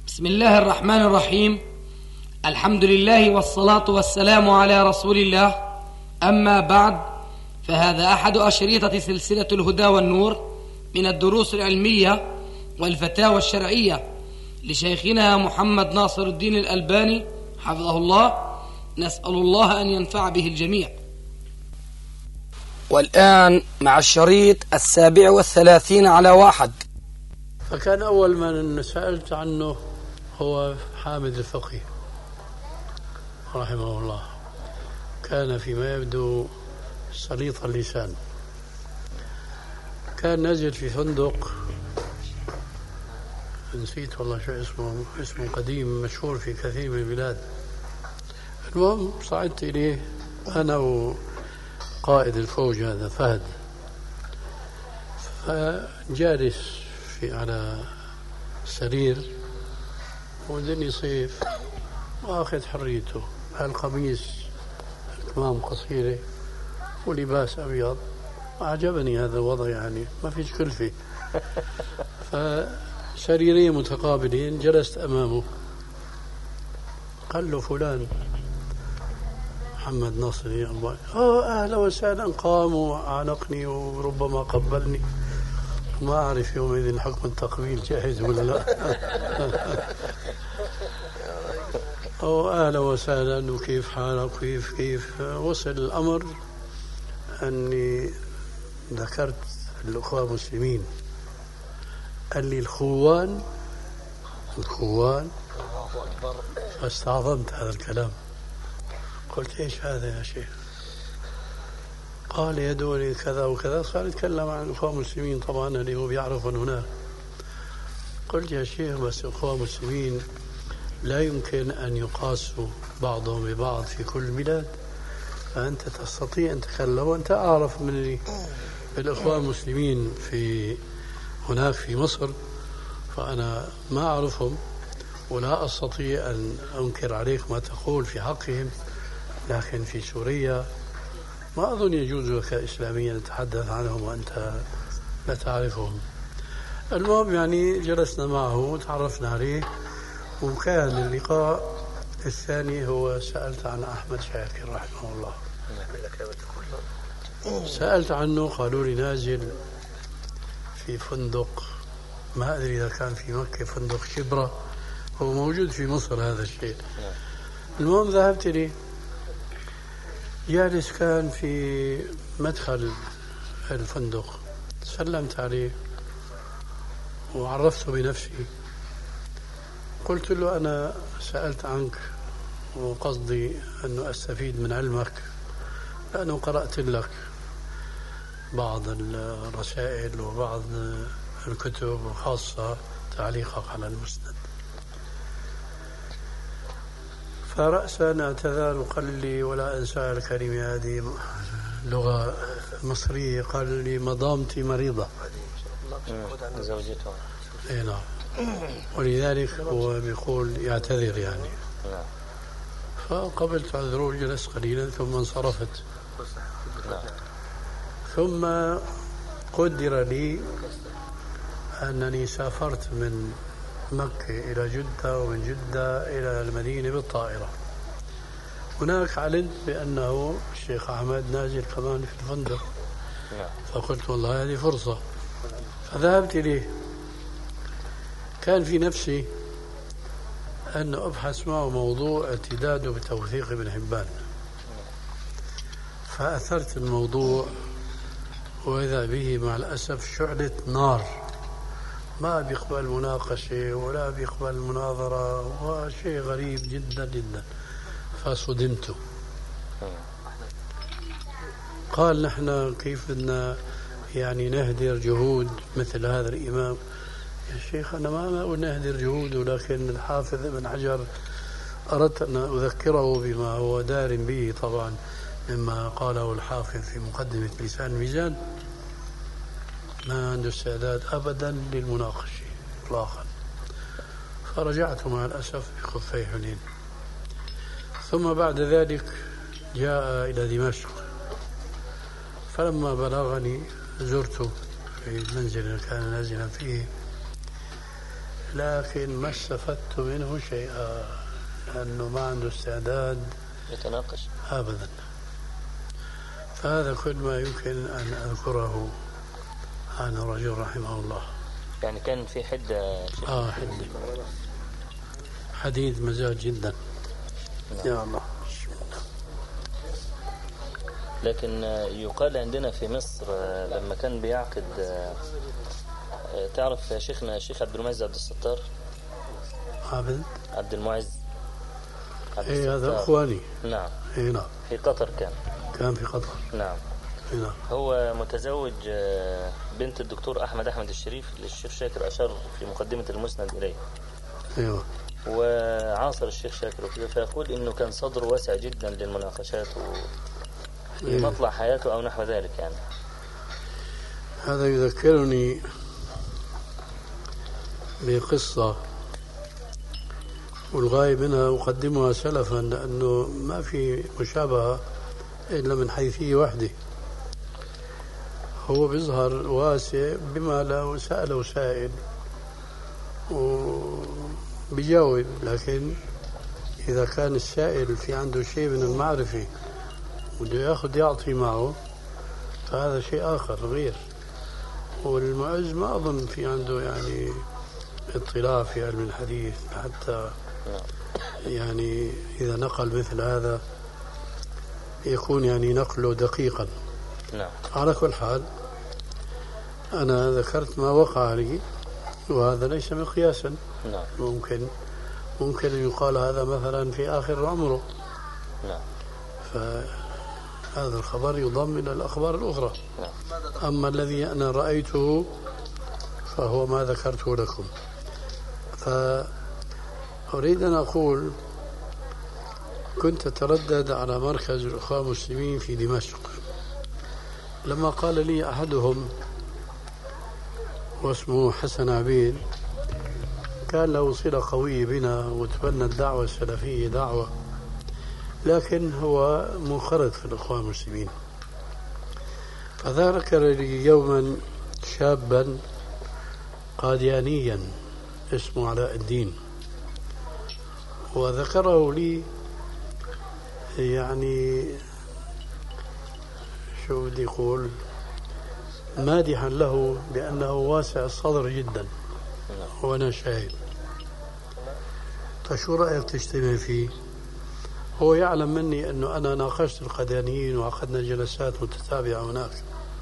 بسم الله الرحمن الرحيم. الحمد لله والصلاة والسلام على رسول الله. أما بعد، فهذا أحد أشريطة سلسلة الهدى والنور من الدروس العلمية والفتاوى الشرعية لشيخنا محمد ناصر الدين الألباني حفظه الله. نسأل الله أن ينفع به الجميع. والآن مع الشريط 37 على 1. فكان أول من سألت عنه هو حامد الفقيه رحمه الله. كان فيما يبدو سليط اللسان. كان نزل في فندق، نسيت والله شو اسمه قديم مشهور في كثير من البلاد. المهم صعدت إليه أنا وقائد الفوج هذا فهد، فجالس على سرير والدنيا صيف واخذ حريته، القميص كمام قصيرة ولباس أبيض. أعجبني هذا الوضع، يعني ما فيش كلفة. فسريرين متقابلين، جلست أمامه. قال له فلان محمد ناصر يا الله. أهلا وسهلا. قام وعانقني وربما قبلني. ما أعرف يومئذ حكم التقبيل جاهز ولا لا. أهلا وسهلا وكيف حالك كيف. وصل الأمر أني ذكرت الأخوة المسلمين. قال لي الخوان. فاستعظمت هذا الكلام، قلت إيش هذا يا شيخ؟ قال يدوني كذا وكذا. صار يتكلم عن الأخوة المسلمين طبعا اللي هو بيعرفون هناك. قلت يا شيخ بس الأخوة المسلمين لا يمكن أن يقاسوا بعضهم ببعض في كل البلاد، فأنت تستطيع أن تتكلم وأنت أعرف من الأخوة المسلمين في هناك في مصر، فأنا ما أعرفهم ولا أستطيع أن أنكر عليك ما تقول في حقهم، لكن في سوريا ما أظن يجوز لك إسلاميا أن تتحدث عنهم وأنت لا تعرفهم. المهم يعني جلسنا معه وتعرفنا عليه، وكان اللقاء الثاني هو سألت عن أحمد شاكر رحمه الله. سألت عنه، قالوا لي نازل في فندق، ما أدري إذا كان في مكة فندق شبرة، هو موجود في مصر هذا الشيء. المهم ذهبت لي، جالس كان في مدخل الفندق، سلمت عليه وعرفته بنفسي. قلت له أنا سألت عنك وقصدي أنه أستفيد من علمك، لأنه قرأت لك بعض الرسائل وبعض الكتب وخاصة تعليقك على المسند. فرأسا اعتذر وقال لي، ولا أنسى الكلمة هذه لغة مصرية، قال لي مدامتي مريضة. زوجته. اي نعم. ولذلك هو بيقول يعتذر يعني. فقبلت عذره وجلست قليلا ثم انصرفت. ثم قدر لي أنني سافرت من مكة إلى جدة ومن جدة إلى المدينة بالطائرة. هناك علمت بأنه الشيخ أحمد نازل كمان في الفندق، فقلت والله هذه فرصة، فذهبت إليه. كان في نفسي أن أبحث معه موضوع اعتداده بتوثيق ابن حبان، فأثرت الموضوع، وإذا به مع الأسف شعلة نار، ما بيقبل مناقشة ولا بيقبل مناظرة، وشيء غريب جدا جدا. فصدمت. قال نحن كيف بدنا يعني نهدر جهود مثل هذا الإمام؟ يا شيخ أنا ما أقول نهدر جهوده، لكن الحافظ ابن حجر أردت أن أذكره بما هو دار به طبعا مما قاله الحافظ في مقدمة لسان الميزان. ما عنده استعداد أبدا للمناقشة إطلاقا. فرجعت مع الأسف بخفي حنين. ثم بعد ذلك جاء إلى دمشق، فلما بلغني زرته في المنزل الذي كان نازلا فيه، لكن ما استفدت منه شيئا، لأنه ما عنده استعداد يتناقش أبدا. فهذا كل ما يمكن أن أذكره عن الرجل رحمه الله. يعني كان في حدة حدة، حديد مزاج جدا. يا الله. لكن يقال عندنا في مصر لما كان بيعقد، تعرف شيخنا الشيخ عبد المعز عبد الستار، عبد المعز عبد الستار. هذا إخواني. نعم. نعم. في قطر كان في قطر. نعم. نعم. هو متزوج بنت الدكتور أحمد الشريف اللي الشيخ شاكر أشار في مقدمة المسند إليه. أيوة. وعاصر الشيخ شاكر وكذا، فيقول إنه كان صدره واسع جدا للمناقشات في مطلع حياته أو نحو ذلك يعني. هذا يذكرني بقصة والغاية منها أقدمها سلفا، لأنه ما في مشابهة إلا من حيثية واحدة. هو بيظهر واسع بما لو سأله سائل وبيجاوب، لكن إذا كان السائل في عنده شيء من المعرفة وده يأخذ يعطي معه فهذا شيء آخر غير. والمعز ما أظن في عنده يعني اطلاع في علم الحديث حتى يعني إذا نقل مثل هذا يكون يعني نقله دقيقا. على كل حال أنا ذكرت ما وقع لي، وهذا ليس مقياسا. ممكن أن يقال هذا مثلا في آخر عمره. فهذا الخبر يضم إلى الأخبار الأخرى. أما الذي أنا رأيته فهو ما ذكرته لكم. فأريد أن أقول كنت أتردد على مركز الأخوة المسلمين في دمشق، لما قال لي أحدهم واسمه حسن عبيد، كان له صلة قوية بنا وتبنى الدعوة السلفية دعوة، لكن هو منخرط في الأخوة المسلمين. فذكر لي يوما شابا قاديانيا اسمه علاء الدين، وذكره لي يعني شو بدي يقول مادحا له بأنه واسع الصدر جدا، وأنا شاهد. فشو رأيك تجتمع فيه؟ هو يعلم مني أنه أنا ناقشت القاديانيين وعقدنا جلسات متتابعة هناك،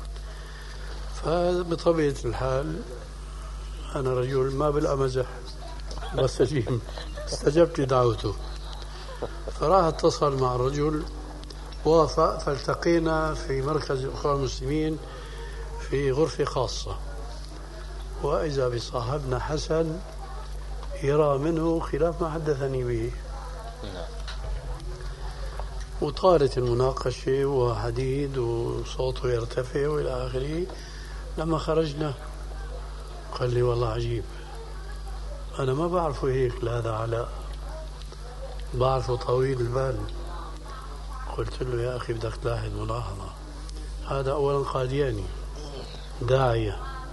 فبطبيعة الحال أنا رجل ما بالأمزح بس استجبت لدعوته. فراح اتصل مع الرجل وافق، فالتقينا في مركز الأخوة المسلمين في غرفة خاصة، وإذا بصاحبنا حسن يرى منه خلاف ما حدثني به. وطالت المناقشة وحديد وصوته يرتفع وإلى آخره. لما خرجنا قال لي والله عجيب، أنا ما بعرفه هيك، لا هذا علاء بعرفه طويل البال. قلت له يا أخي بدك تلاحظ ملاحظة، هذا أولا قادياني داعية،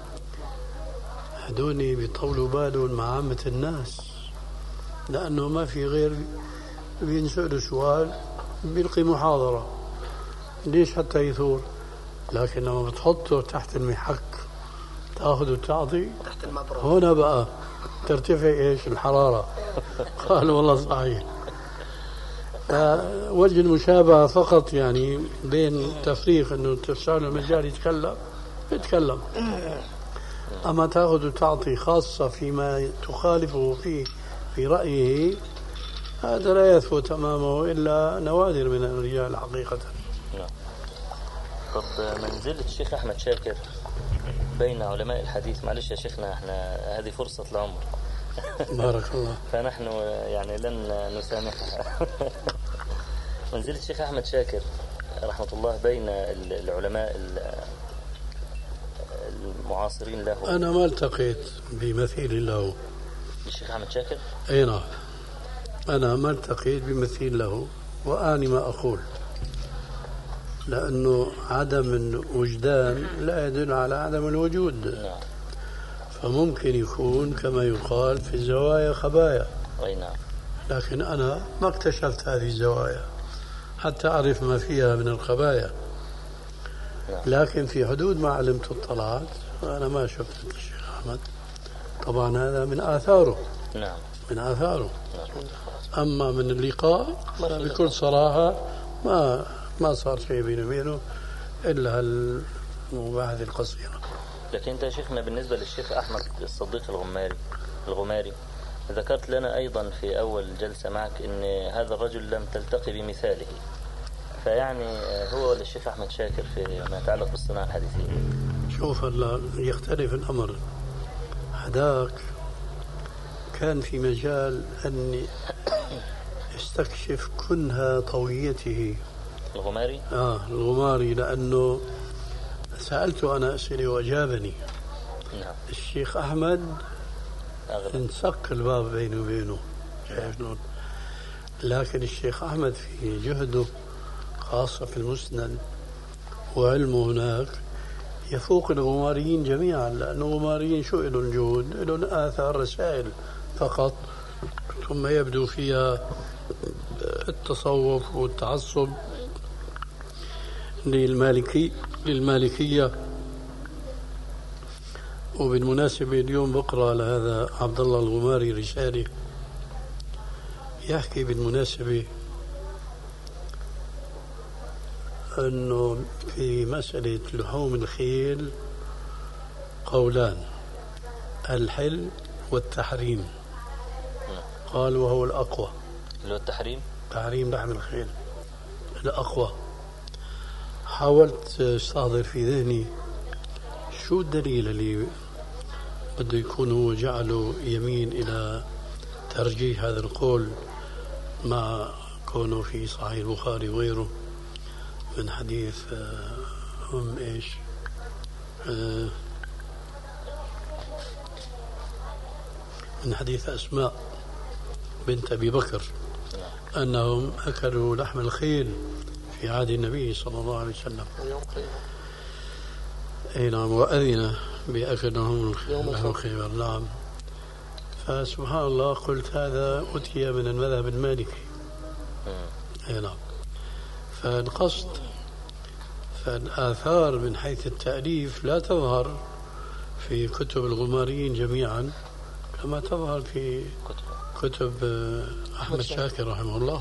هدوني بيطولوا بالهم مع عامة الناس، لأنه ما في غير بينسألوا سؤال بيلقي محاضرة ليش حتى يثور. لكن لما بتحطه تحت المحك تأخذ وتعطي تحت المبرد، هنا بقى ترتفع إيش الحرارة. قال والله صحيح. وجه المشابهة فقط يعني بين تفريق أنه تفسع له المجال يتكلم، أما تأخذ وتعطي خاصة فيما تخالفه فيه في رأيه، هذا لا يثبت أمامه إلا نوادر من الرجال حقيقة. طب منزلة الشيخ أحمد شاكر بين علماء الحديث، معلش يا شيخنا احنا هذه فرصة العمر بارك الله. فنحن يعني لن نسامحها. منزلة الشيخ أحمد شاكر رحمة الله بين العلماء المعاصرين له. أنا ما التقيت بمثيل له. الشيخ أحمد شاكر؟ أي نعم، أنا ما التقيت بمثيل له، وأني ما أقول، لأنه عدم الوجدان لا يدل على عدم الوجود. فممكن يكون كما يقال في الزوايا خبايا. أي نعم. لكن أنا ما اكتشفت هذه الزوايا حتى أعرف ما فيها من الخبايا. لكن في حدود ما علمت اطلعت، أنا ما شفت الشيخ أحمد. طبعا هذا من آثاره. نعم. من آثاره. أما من اللقاء بكل صراحة ما صار شيء بيني وبينه إلا المباحث القصيرة. لكن أنت يا شيخنا بالنسبة للشيخ أحمد الصديق الغماري ذكرت لنا أيضا في أول جلسة معك أن هذا الرجل لم تلتقي بمثاله، فيعني هو ولا الشيخ أحمد شاكر فيما يتعلق بالصناعة الحديثية؟ شوف هلا يختلف الأمر. هذاك كان في مجال أني استكشف كنها طويته الغماري لأنه سألته أنا أسئلة وأجابني. نعم. الشيخ أحمد انسق الباب بينه وبينه، شايف شلون؟ لكن الشيخ أحمد في جهده خاصة في المسند وعلمه هناك يفوق الغماريين جميعا، لأن الغماريين شو لهم جهود؟ لهم آثار رسائل فقط، ثم يبدو فيها التصوف والتعصب للمالكية. وبالمناسبة اليوم بقرأ على هذا عبد الله الغماري رسالة يحكي بالمناسبة أنه في مسألة لحوم الخيل قولان، الحل والتحريم. قال وهو الأقوى، اللي هو تحريم لحم الخيل الأقوى. حاولت استحضر في ذهني شو الدليل اللي بده يكون هو جعله يميل إلى ترجيح هذا القول مع كونه في صحيح البخاري وغيره من حديث من حديث أسماء بنت أبي بكر أنهم أكلوا لحم الخيل في عهد النبي صلى الله عليه وسلم. أي نعم، وأذن بأكلهم لحم الخيل. نعم. فسبحان الله قلت هذا أتي من المذهب المالكي. أي نعم. فالقصد فالآثار من حيث التأليف لا تظهر في كتب الغماريين جميعا كما تظهر في كتب أحمد شاكر رحمه الله.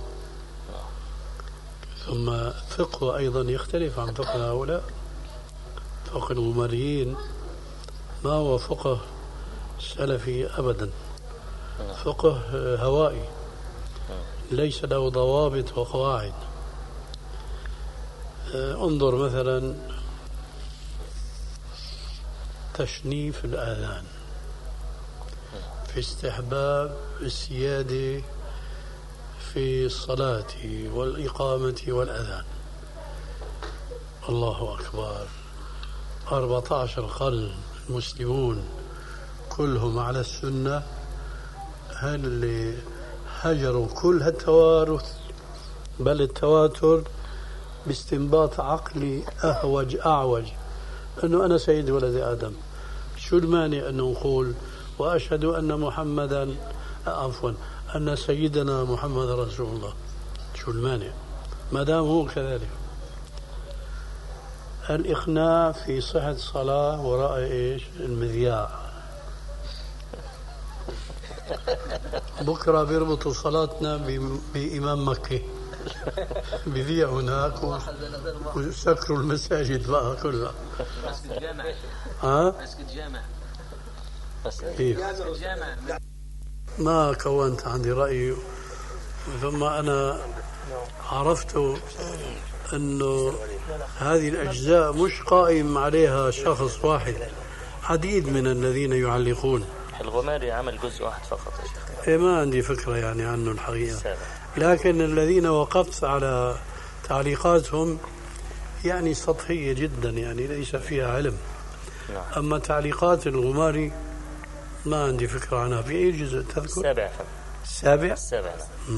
ثم فقه أيضا يختلف عن فقه هؤلاء. فقه الغماريين ما هو فقه سلفي أبدا، فقه هوائي ليس له ضوابط وقواعد. انظر مثلا تشنيف الآذان في استحباب السيادة في الصلاة والإقامة والأذان. الله أكبر، 14 قرن المسلمون كلهم على السنة، هل اللي هجروا كل هالتوارث بل التواتر باستنباط عقلي أعوج أنه أنا سيد ولد آدم. شو المانع أن نقول وأشهد أن محمدا أن سيدنا محمد رسول الله؟ شو المانع ما دام هو كذلك؟ الإقناع في صحة الصلاة وراء إيش؟ المذياع. بكرة بيربطوا صلاتنا بإمام مكة بذيع هناك وسكروا المساجد بقى كلها. مسجد جامع. مسجد جامع. ما كونت عندي رأي، ثم أنا عرفت أنه هذه الأجزاء مش قائم عليها شخص واحد، عديد من الذين يعلقون. الغماري عمل جزء واحد فقط يا شيخ. ما عندي فكرة يعني عنه الحقيقة، لكن الذين وقفت على تعليقاتهم يعني سطحية جدا، يعني ليس فيها علم. أما تعليقات الغماري ما عندي فكرة عنها. في أي جزء تذكر؟ السابع. السابع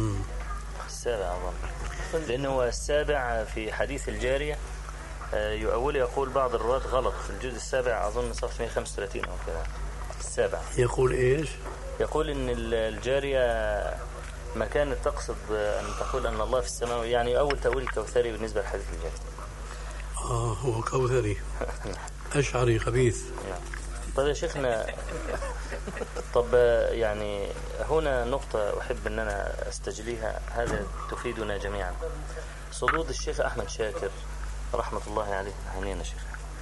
أظن، لأنه السابع في حديث الجارية يقول بعض الرواة غلط في الجزء السابع، أظن صفحة 135 أو كذا. السابع. يقول إيش؟ يقول إن الجارية ما كانت تقصد أن تقول أن الله في السماء، يعني أول تأويل الكوثري بالنسبة لحديث الجارية. هو كوثري أشعري خبيث. طيب يا شيخنا، طب يعني هنا نقطة أحب أن أنا أستجليها، هذا تفيدنا جميعا. صدود الشيخ أحمد شاكر رحمة الله عليه. هنينا شيخ.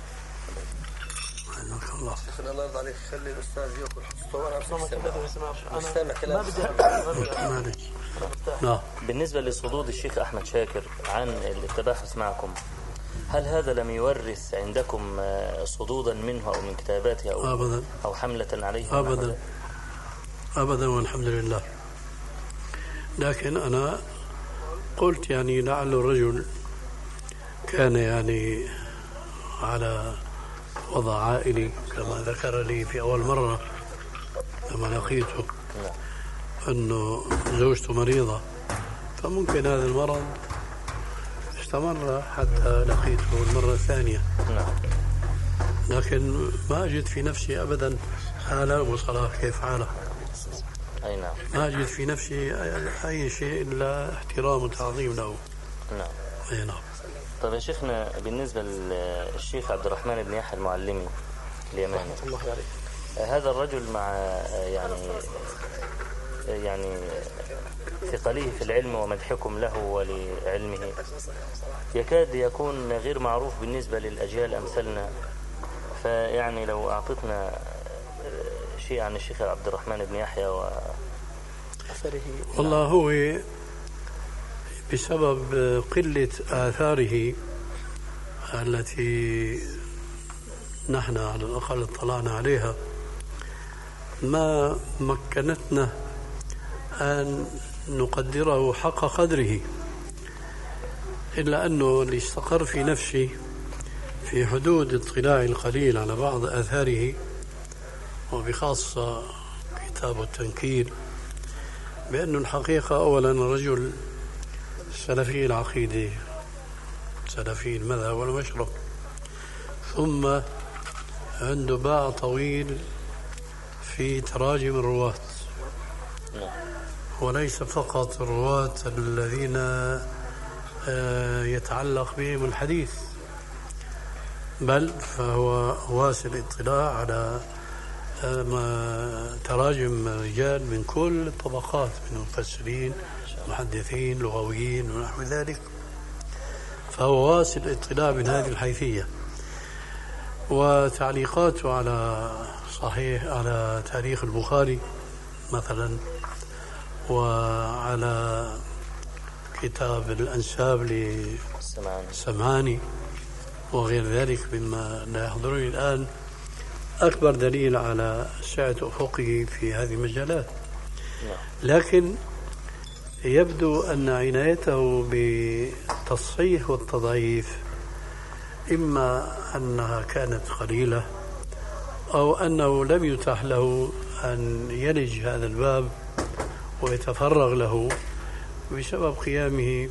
الله يرضى عليك، خلي الأستاذ يأكل حصته وأنا أستمع كلام. بالنسبة لصدود الشيخ أحمد شاكر عن التباحث معكم، هل هذا لم يورث عندكم صدودا منه أو من كتاباته أو حملة عليه؟ أبدا والحمد لله. لكن أنا قلت يعني لعل الرجل كان يعني على وضع عائلي كما ذكر لي في أول مرة لما لقيته أنه زوجته مريضة، فممكن هذا المرض استمر حتى لقيته المرة الثانية. لكن ما أجد في نفسي أبدا حالة أبو صلاح كيف حاله. ما أجد في نفسي أي شيء إلا احترام وتعظيم له. أي نعم. طيب يا شيخنا، بالنسبة للشيخ عبد الرحمن بن يحيى المعلمي اليماني، هذا الرجل مع يعني ثقله في العلم ومدحكم له ولعلمه يكاد يكون غير معروف بالنسبة للأجيال أمثلنا، فيعني لو أعطتنا شيء عن الشيخ عبد الرحمن بن يحيى وأثره. والله هو بسبب قلة آثاره التي نحن على الأقل اطلعنا عليها ما مكنتنا أن نقدره حق قدره، إلا أنه اللي استقر في نفسي في حدود اطلاعي القليل على بعض آثاره وبخاصة كتاب التنكير، بأن الحقيقة أولا رجل سلفي العقيدة سلفي المذهب والمشرب، ثم عنده باع طويل في تراجم الرواة، وليس فقط الرواة الذين يتعلق بهم الحديث، بل فهو واسع الاطلاع على تراجم رجال من كل الطبقات، من مفسرين محدثين لغويين ونحو ذلك، فهو واسع الاطلاع من هذه الحيثية. وتعليقاته على صحيح على تاريخ البخاري مثلا، وعلى كتاب الأنساب للسمعاني وغير ذلك مما لا يحضرني الآن، أكبر دليل على سعة أفقه في هذه المجالات. لكن يبدو أن عنايته بالتصحيح والتضعيف إما أنها كانت قليلة أو أنه لم يتاح له أن يلج هذا الباب ويتفرغ له بسبب قيامه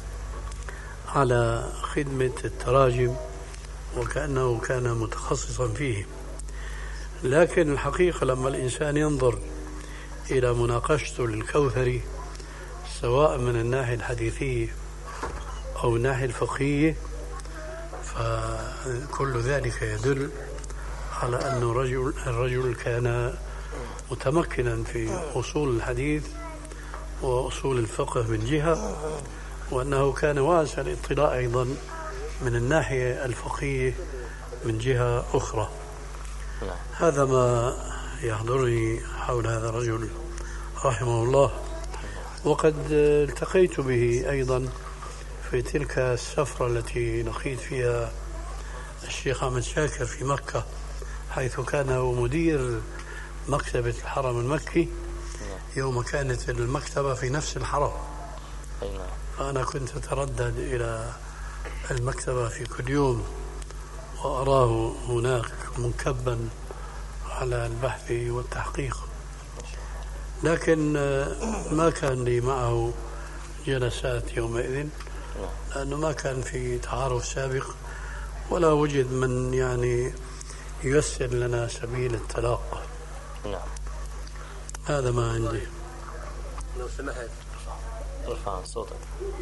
على خدمة التراجم وكأنه كان متخصصا فيه. لكن الحقيقة لما الإنسان ينظر إلى مناقشته للكوثري سواء من الناحية الحديثية أو الناحية الفقهية، فكل ذلك يدل على أن الرجل كان متمكنا في أصول الحديث وأصول الفقه من جهة، وأنه كان واسع الاطلاع أيضا من الناحية الفقهية من جهة أخرى. هذا ما يحضرني حول هذا الرجل رحمه الله. وقد التقيت به أيضا في تلك السفرة التي لقيت فيها الشيخ أحمد شاكر في مكة، حيث كان هو مدير مكتبة الحرم المكي يوم كانت المكتبة في نفس الحرم. فأنا كنت أتردد إلى المكتبة في كل يوم وأراه هناك منكبا على البحث والتحقيق، لكن ما كان لي معه جلسات يومئذ لأنه ما كان في تعارف سابق ولا وجد من يعني ييسر لنا سبيل التلاقى. نعم. هذا ما عندي. لو سمحت ارفع صوتك.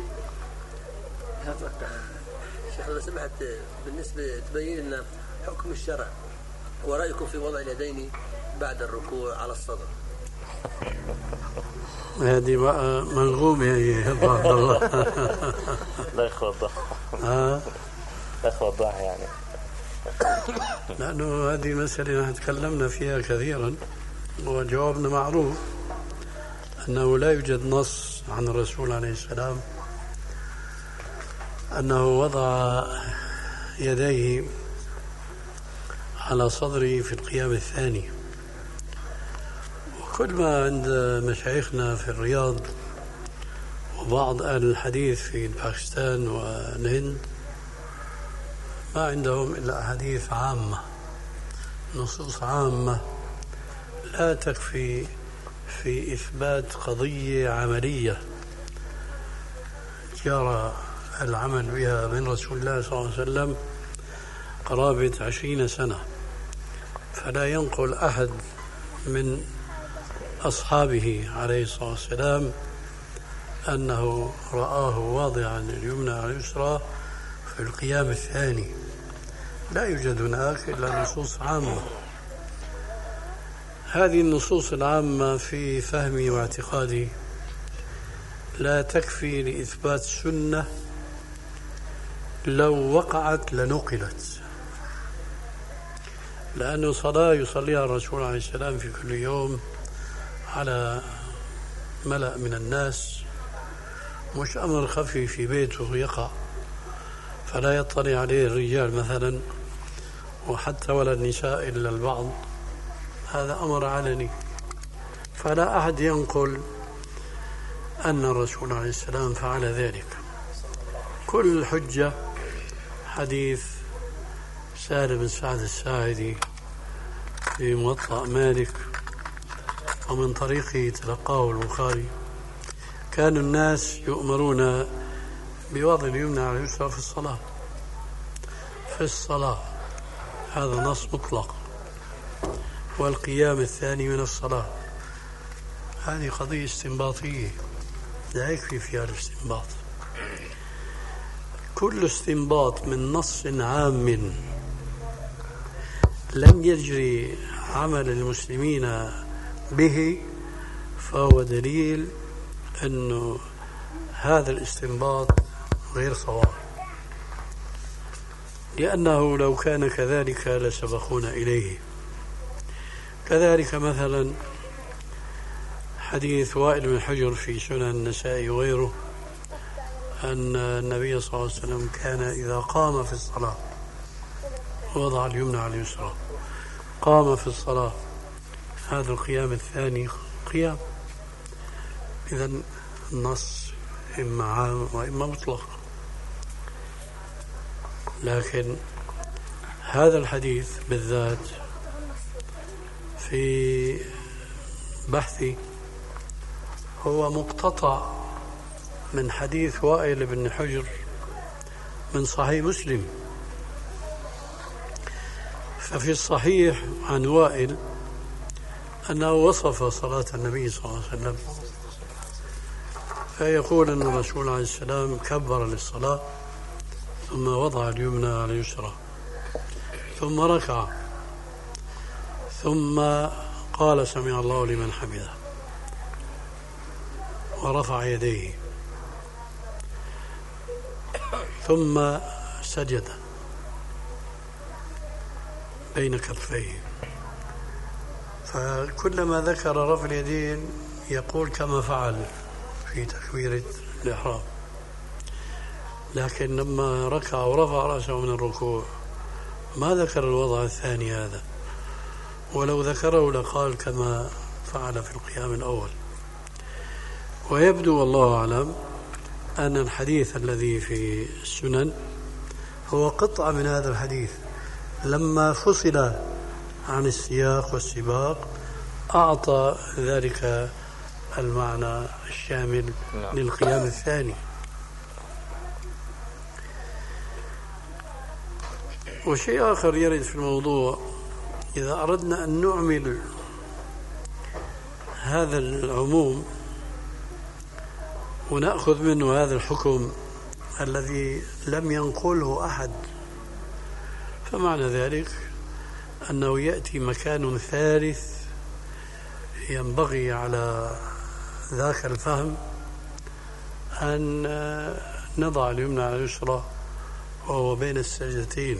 شيخ لو سمحت بالنسبة تبين لنا حكم الشرع ورأيكم في وضع اليدين بعد الركوع على الصدر. هذه بقى منغومة يا أبو عبد الله. لا يخوضها. لا يخوضها يعني. لأنه هذه مسألة نحن تكلمنا فيها كثيرا وجوابنا معروف أنه لا يوجد نص عن الرسول عليه السلام أنه وضع يديه على صدره في القيام الثاني. وكل ما عند مشايخنا في الرياض وبعض أهل الحديث في باكستان والهند ما عندهم إلا أحاديث عامة، نصوص عامة لا تكفي في إثبات قضية عملية جرى العمل بها من رسول الله صلى الله عليه وسلم قرابة 20 سنة، فلا ينقل أحد من أصحابه عليه الصلاة والسلام أنه رآه واضعا اليمنى على اليسرى في القيام الثاني. لا يوجد هناك إلا نصوص عامة. هذه النصوص العامة في فهمي واعتقادي لا تكفي لإثبات سنة لو وقعت لنقلت، لأنه صلاة يصليها الرسول عليه السلام في كل يوم على ملأ من الناس، مش أمر خفي في بيته يقع فلا يطلع عليه الرجال مثلا وحتى ولا النساء إلا البعض، هذا أمر علني، فلا أحد ينقل أن الرسول عليه السلام فعل ذلك. كل حجة حديث سالم بن سعد الساعدي في موطأ مالك ومن طريقه تلقاه البخاري، كان الناس يؤمرون بوضع اليمنى على اليسرى في الصلاة. في الصلاة هذا نص مطلق، والقيام الثاني من الصلاة هذه قضية استنباطية لا يكفي فيها الاستنباط. كل استنباط من نص عام لم يجري عمل المسلمين به فهو دليل أنه هذا الاستنباط غير صواب، لأنه لو كان كذلك لسبقونا إليه. كذلك مثلا حديث وائل بن حجر في سنن النسائي وغيره أن النبي صلى الله عليه وسلم كان إذا قام في الصلاة وضع اليمنى على اليسرى، قام في الصلاة، هذا القيام الثاني قيام. إذن النص إما عام وإما مطلق، لكن هذا الحديث بالذات في بحثي هو مقتطع من حديث وائل بن حجر من صحيح مسلم. ففي الصحيح عن وائل أنه وصف صلاة النبي صلى الله عليه وسلم فيقول أن الرسول عليه السلام كبر للصلاة ثم وضع اليمنى على اليسرى ثم ركع ثم قال سمع الله لمن حمده ورفع يديه ثم سجد بين كفيه. فكلما ذكر رفع اليدين يقول كما فعل في تكبيرة الإحرام، لكن لما ركع ورفع رأسه من الركوع ما ذكر الوضع الثاني هذا، ولو ذكره لقال كما فعل في القيام الأول. ويبدو والله أعلم أن الحديث الذي في السنن هو قطعة من هذا الحديث، لما فصل عن السياق والسباق أعطى ذلك المعنى الشامل للقيام الثاني. وشيء آخر يرد في الموضوع، إذا أردنا أن نعمل هذا العموم ونأخذ منه هذا الحكم الذي لم ينقله أحد، فمعنى ذلك أنه يأتي مكان ثالث ينبغي على ذاك الفهم أن نضع اليمنى على اليسرى وهو بين السجدتين.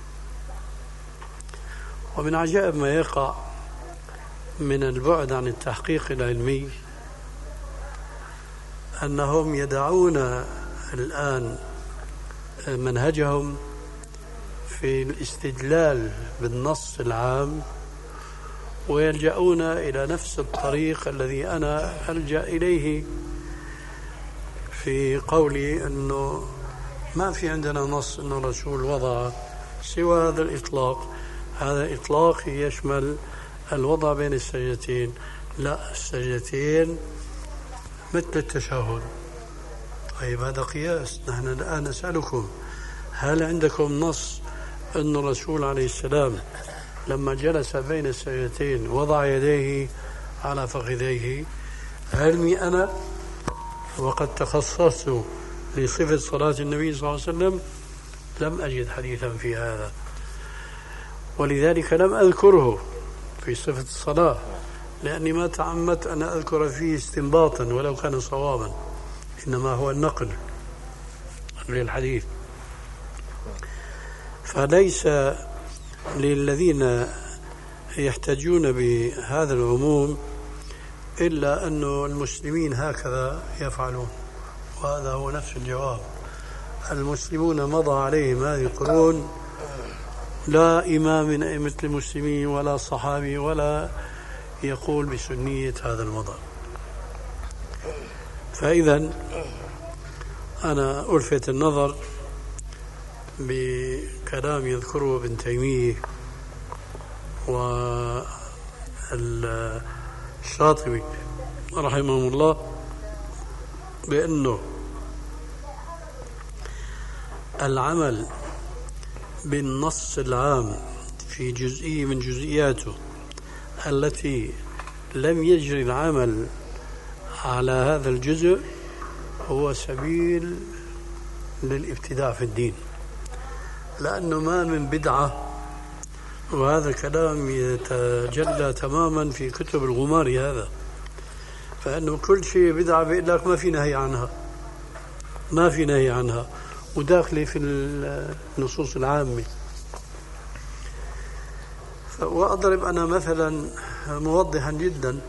ومن عجائب ما يقع من البعد عن التحقيق العلمي أنهم يدعون الآن منهجهم في الاستدلال بالنص العام ويلجؤون إلى نفس الطريق الذي أنا ألجأ إليه في قولي أنه ما في عندنا نص أن الرسول وضع سوى هذا الإطلاق. هذا إطلاق يشمل الوضع بين السجدتين. لا، السجدتين مثل التشهد. طيب هذا قياس. نحن الآن نسألكم هل عندكم نص أن الرسول عليه السلام لما جلس بين السجدتين وضع يديه على فخذيه؟ علمي أنا وقد تخصصت لصفة صلاة النبي صلى الله عليه وسلم لم أجد حديثا في هذا، ولذلك لم أذكره في صفة الصلاة، لأني ما تعمدت أن أذكر فيه استنباطا ولو كان صوابا، إنما هو النقل للحديث. فليس للذين يحتاجون بهذا العموم إلا أن المسلمين هكذا يفعلون، وهذا هو نفس الجواب. المسلمون مضى عليهم هذه القرون لا إمام من أئمة المسلمين ولا صحابي ولا يقول بسنية هذا الوضع. فإذا أنا ألفت النظر بكلام يذكره ابن تيمية والشاطبي رحمهم الله بأنه العمل بالنص العام في جزئية من جزئياته التي لم يجري العمل على هذا الجزء هو سبيل للابتداع في الدين، لأنه ما من بدعة. وهذا الكلام يتجلى تماما في كتب الغماري هذا، فإنه كل شيء بدعة بيقول لك ما في نهي عنها، ما في نهي عنها، وداخله في النصوص العامة. وأضرب أنا مثلا موضحا جدا،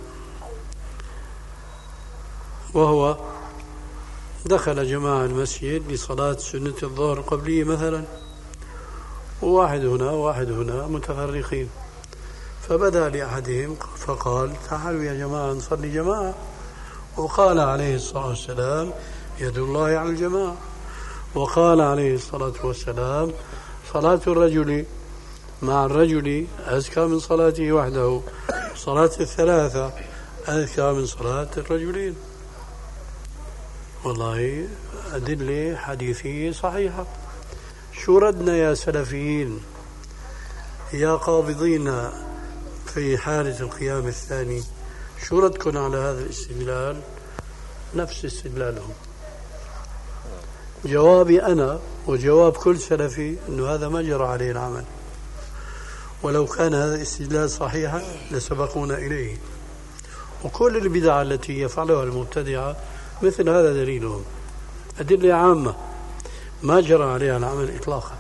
وهو دخل جماعة المسجد لصلاة سنة الظهر القبلية مثلا، وواحد هنا وواحد هنا متفرقين، فبدأ لأحدهم فقال تعالوا يا جماعة نصلي جماعة، وقال عليه الصلاة والسلام يد الله على الجماعة، وقال عليه الصلاة والسلام صلاة الرجل مع الرجل أزكى من صلاته وحده، صلاة الثلاثة أزكى من صلاة الرجلين. والله أدلة حديثية صحيحة. شو ردنا يا سلفيين يا قابضين في حالة القيام الثاني؟ شو ردكم على هذا الاستدلال؟ نفس استدلالهم. جوابي أنا وجواب كل سلفي أنه هذا ما جرى عليه العمل، ولو كان هذا الاستدلال صحيحا لسبقونا إليه. وكل البدع التي يفعلها المبتدعة مثل هذا دليلهم، أدلة عامة ما جرى عليها العمل إطلاقا.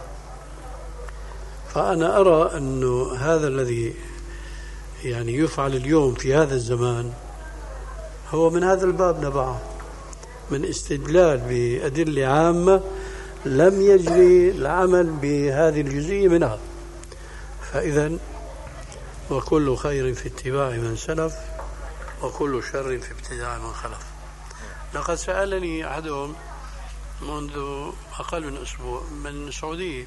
فأنا أرى أنه هذا الذي يعني يفعل اليوم في هذا الزمان هو من هذا الباب نبعه، من استدلال بأدلة عامة لم يجري العمل بهذه الجزئية منها. فإذا وكل خير في اتباع من سلف وكل شر في ابتداع من خلف. لقد سألني أحدهم منذ أقل من أسبوع من السعودية،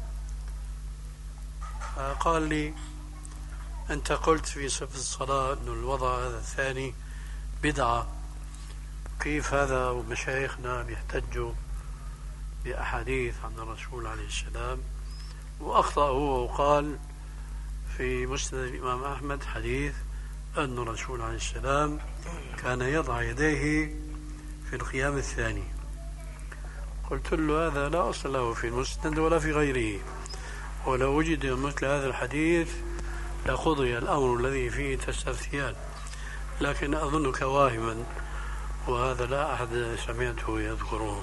قال لي أنت قلت في صفة الصلاة أن الوضع هذا الثاني بدعة، كيف هذا ومشايخنا بيحتجوا بأحاديث عن الرسول عليه السلام؟ وأخطأ هو وقال في مسند الإمام أحمد حديث أن الرسول عليه السلام كان يضع يديه في القيام الثاني. قلت له هذا لا أصل له في المسند ولا في غيره، ولو وجد مثل هذا الحديث لقضي الأمر الذي فيه تستفتيان، لكن أظنك واهما، وهذا لا أحد سمعته يذكره.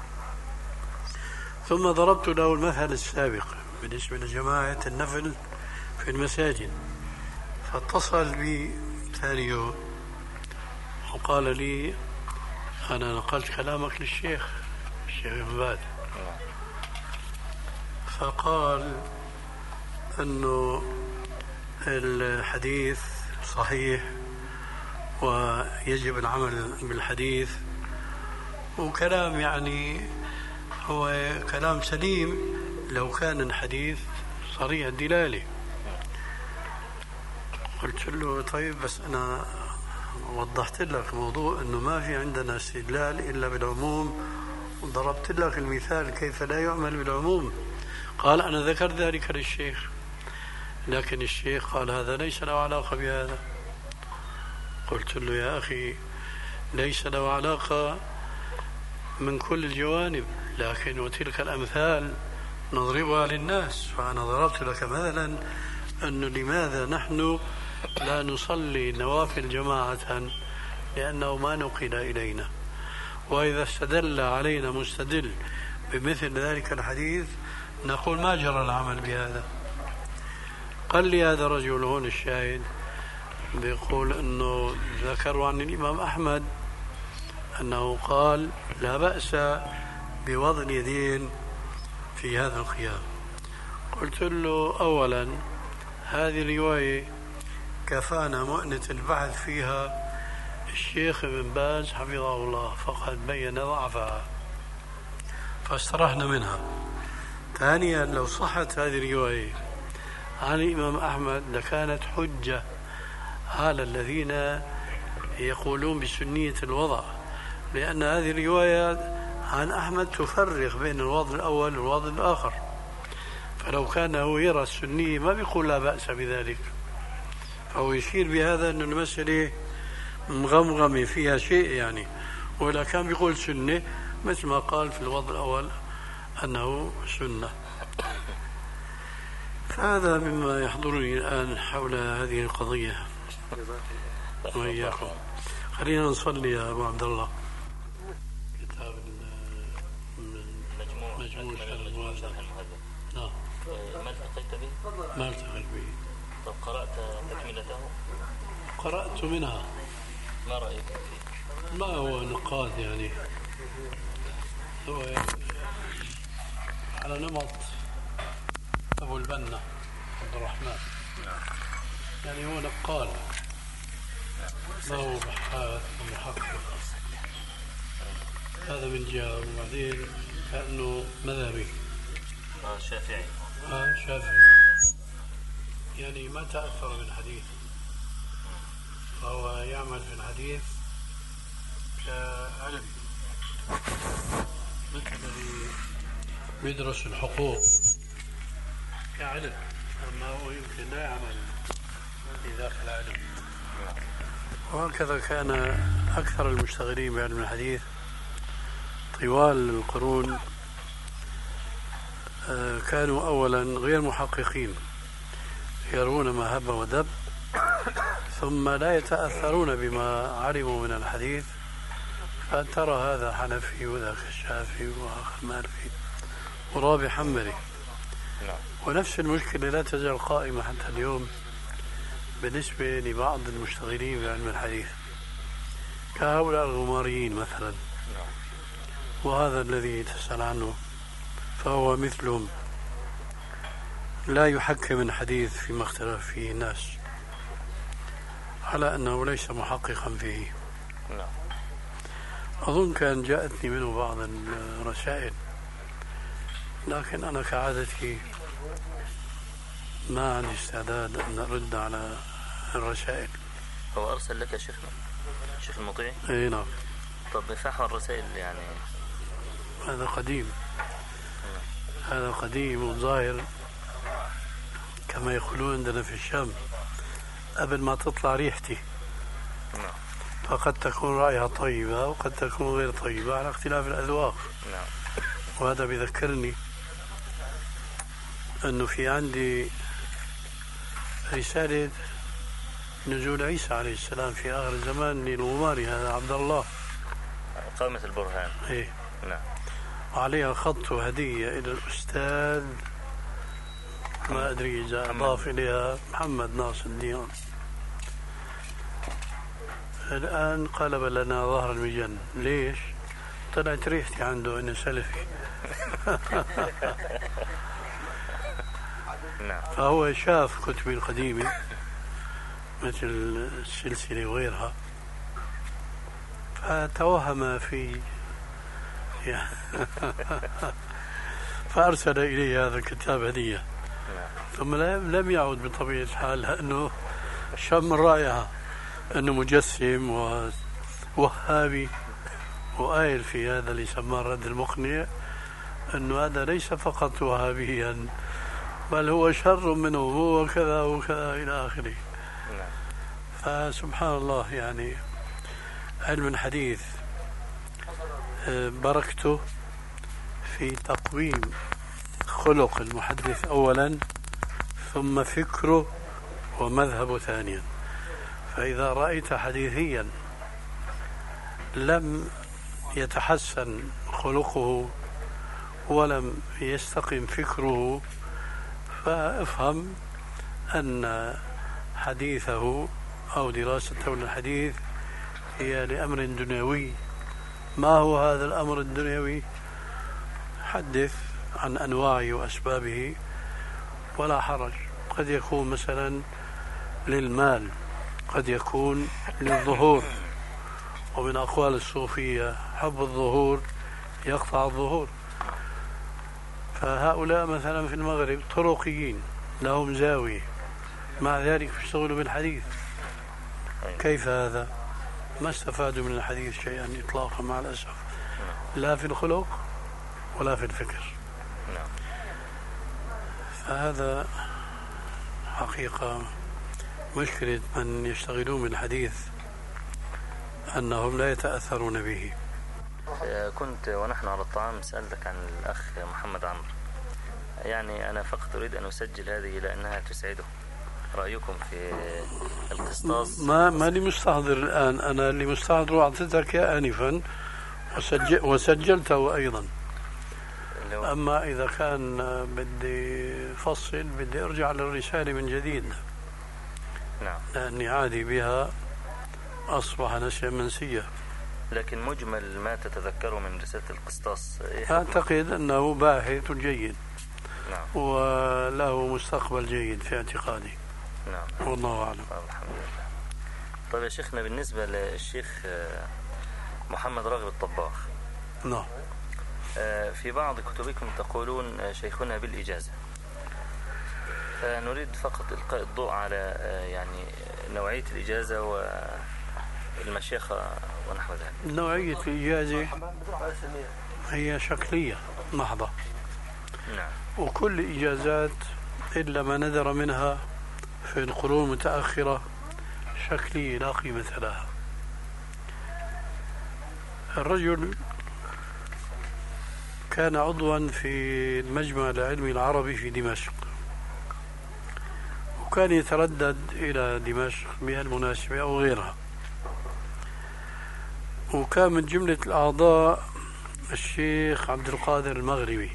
ثم ضربت له المثل السابق بالنسبة لجماعة النفل في المساجد، فاتصل بي ثاني يوم وقال لي أنا نقلت كلامك للشيخ ابن باز، فقال أنه الحديث صحيح ويجب العمل بالحديث، وكلام يعني هو كلام سليم لو كان الحديث صريح الدلالة. قلت له طيب بس أنا وضحت لك موضوع أنه ما في عندنا استدلال إلا بالعموم، وضربت لك المثال كيف لا يعمل بالعموم. قال أنا ذكرت ذلك للشيخ، لكن الشيخ قال هذا ليس له علاقة بهذا. قلت له يا أخي ليس له علاقة من كل الجوانب، لكن وتلك الأمثال نضربها للناس. فأنا ضربت لك مثلا أنه لماذا نحن لا نصلي النوافل جماعة، لأنه ما نقل إلينا، وإذا استدل علينا مستدل بمثل ذلك الحديث نقول ما جرى العمل بهذا. قال لي هذا الرجل هون الشاهد بيقول أنه ذكروا عن الإمام أحمد أنه قال لا بأس بوضع اليدين في هذا القيام. قلت له أولا هذه الرواية كفانا مؤنة البحث فيها الشيخ ابن باز حفظه الله، فقد بين ضعفها فاسترحنا منها. ثانيا لو صحت هذه الرواية عن الإمام أحمد لكانت حجة على الذين يقولون بسنية الوضع، لأن هذه الرواية عن أحمد تفرق بين الوضع الأول والوضع الآخر، فلو كان هو يرى السنية ما بيقول لا بأس بذلك، فهو يشير بهذا أن المسألة مغمغمة فيها شيء يعني، ولا كان بيقول سنة مثل ما قال في الوضع الأول أنه سنة. فهذا مما يحضرني الآن حول هذه القضية وإياكم. خلينا نصلي يا أبو عبد الله. كتاب مجموع شرح المهذب. نعم. ما التقيت به؟ ما التقيت به. طب قرأت تكملته؟ قرأت منها. ما رأيك فيه؟ ما هو نقاد يعني، هو على نمط أبو البنا عبد الرحمن، يعني هو نقال ما هو بحاث ومحقق. هذا من جهة، وبعدين كأنه مذهبي شافعي. شافعي يعني ما تأثر بالحديث، فهو يعمل في الحديث كعلم مثل الذي يدرس الحقوق كعلم، أما هو يمكن لا يعمل في ذاك العلم. وهكذا كان أكثر المشتغلين بعلم الحديث طوال القرون كانوا أولا غير محققين، يرون ما هب ودب، ثم لا يتأثرون بما علموا من الحديث، فترى هذا حنفي وذاك الشافعي وآخر مالكي ورابع حنبلي. ونفس المشكلة لا تزال قائمة حتى اليوم بالنسبة لبعض المشتغلين بعلم الحديث كهؤلاء الغماريين مثلا، وهذا الذي تسأل عنه فهو مثلهم لا يحكم الحديث فيما اختلف فيه الناس، على أنه ليس محققا فيه. أظن كان جاءتني منه بعض الرسائل، لكن أنا كعادتي ما عندي استعداد أن أرد على الرسائل. هو أرسل لك شيخنا شيخ المطيع؟ اي نعم. طب فحوى الرسائل يعني هذا قديم، هذا قديم وظاهر كما يقولون عندنا في الشام قبل ما تطلع ريحتي، فقد تكون رائحة طيبة وقد تكون غير طيبة على اختلاف الأذواق. وهذا بذكرني أنه في عندي رسالة نزول عيسى عليه السلام في آخر الزمان للغماري، هذا عبد الله قائمة البرهان. إيه. نعم. وعليها خط هدية إلى الأستاذ، ما أدري إذا أضاف إليها محمد ناصر الدين. الآن قلب لنا ظهر المجن. ليش؟ طلعت ريحتي عنده إنه سلفي. فهو شاف كتبي القديمة مثل السلسلة وغيرها، فتوهم في فأرسل إلي هذا الكتاب هدية، ثم لم يعد بطبيعة الحال لأنه شم الرائحة أنه مجسم ووهابي، وقايل في هذا اللي سماه الرد المقنع أنه هذا ليس فقط وهابيا بل هو شر منه، هو كذا وكذا إلى آخره. فسبحان الله، يعني علم الحديث بركته في تقويم خلق المحدث أولا، ثم فكره ومذهبه ثانيا. فإذا رأيت حديثيا لم يتحسن خلقه ولم يستقم فكره، فافهم أن حديثه أو دراسته للحديث هي لأمر دنيوي. ما هو هذا الأمر الدنيوي؟ حدث عن أنواعه وأسبابه ولا حرج. قد يكون مثلا للمال، قد يكون للظهور، ومن أقوال الصوفية حب الظهور يقطع الظهور. فهؤلاء مثلا في المغرب طرقيين لهم زاوية، مع ذلك يشتغلوا بالحديث. كيف هذا؟ ما استفادوا من الحديث شيئا إطلاقا مع الأسف، لا في الخلق ولا في الفكر. فهذا حقيقة مشكلة من يشتغلون بالحديث، أنهم لا يتأثرون به. كنت ونحن على الطعام سألتك عن الأخ محمد عمرو، يعني أنا فقط أريد أن أسجل هذه لأنها تسعده. رأيكم في القسطاس؟ ما لي مستحضر الآن، أنا اللي مستحضر أعطيتك آنفا وسجلته أيضا. أما إذا كان بدي فصل بدي أرجع للرسالة من جديد. نعم. لأني عادي بها أصبح نسيا منسيا. لكن مجمل ما تتذكره من رسالة القسطاس أعتقد أنه باحث جيد. نعم. وله مستقبل جيد في اعتقادي. نعم. والله أعلم. الحمد لله. طيب يا شيخنا، بالنسبة للشيخ محمد راغب الطباخ، نعم، في بعض كتبكم تقولون شيخنا بالإجازة، فنريد فقط إلقاء الضوء على يعني نوعية الإجازة والمشيخة ونحو ذلك. نوعية الإجازة هي شكلية محضة. نعم. وكل إجازات إلا ما ندر منها في القرون المتأخرة شكلية لا قيمة لها. الرجل كان عضوا في المجمع العلمي العربي في دمشق، وكان يتردد إلى دمشق بهالمناسبة أو غيرها، وكان من جملة الأعضاء الشيخ عبد القادر المغربي،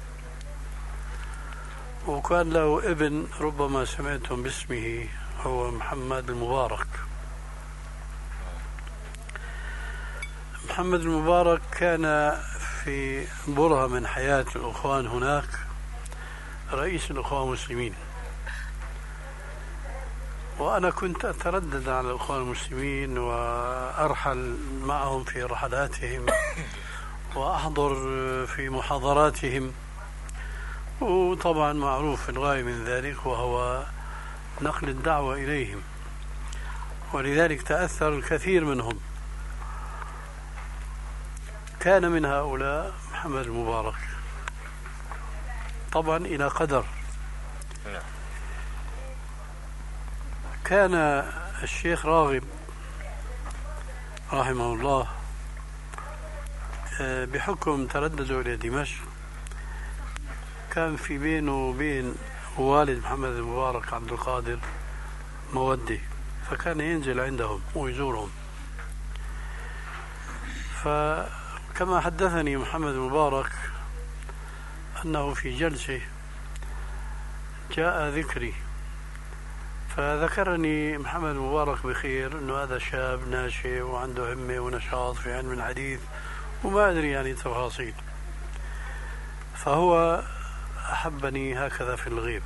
وكان له ابن ربما سمعتم باسمه، هو محمد المبارك. محمد المبارك كان في برهة من حياة الأخوان هناك رئيس الأخوان المسلمين، وأنا كنت أتردد على الأخوان المسلمين وأرحل معهم في رحلاتهم وأحضر في محاضراتهم، وطبعا معروف الغاية من ذلك وهو نقل الدعوة إليهم، ولذلك تأثر الكثير منهم. كان من هؤلاء محمد المبارك، طبعا إلى قدر. كان الشيخ راغب رحمه الله بحكم تردده إلى دمشق كان في بينه وبين والد محمد المبارك عبد القادر مودة، فكان ينزل عندهم ويزورهم. فكما حدثني محمد المبارك أنه في جلسة جاء ذكري، فذكرني محمد المبارك بخير أنه هذا شاب ناشئ وعنده همة ونشاط في علم الحديث وما أدري يعني تفاصيل، فهو أحبني هكذا في الغيب،